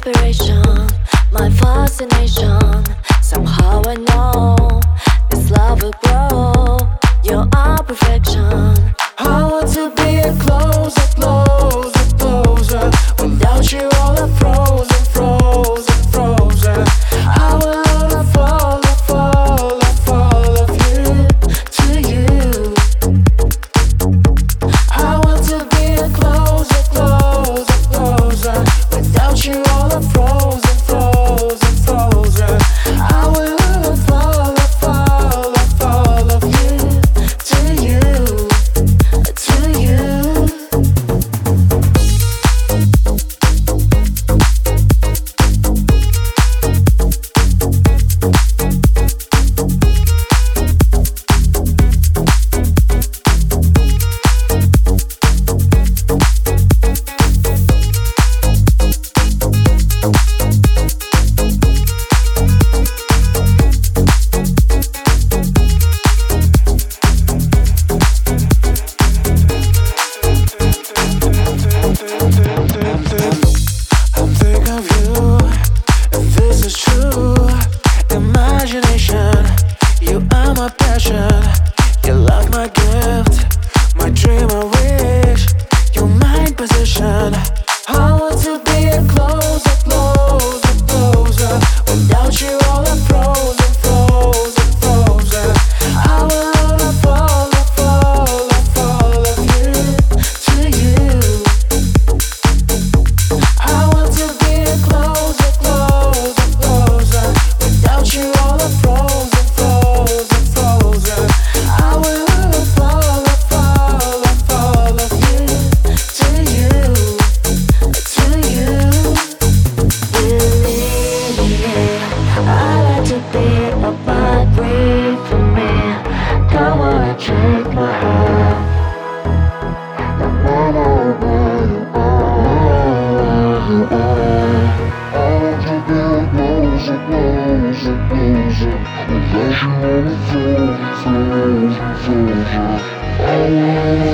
inspiration, my fascination. Somehow I know this love will grow. You are perfection. I want to be closer, closer, closer. Without you, all are frozen, frozen, frozen. I wanna fall of you to you. I want to be closer, closer, closer. Without you, all are frozen, frozen, frozen. I wanna fall of you to you, to you. I'm thinking of you, and this is true. Imagination, you are my passion. You love my gift, my dream, my wish. You're my position. I want to be closer, closer, closer. Without you, all are frozen, frozen, frozen. I wanna fall of you to you. I want to be closer, closer, closer. Without you, all are frozen, frozen, frozen. I will fall of you to you, to you. Believe me, I like to be a my breathe for me. Don't wanna take my heart. No matter where you are. I want to be closer, closer, closer. Without you, I'm frozen, frozen, frozen. I wanna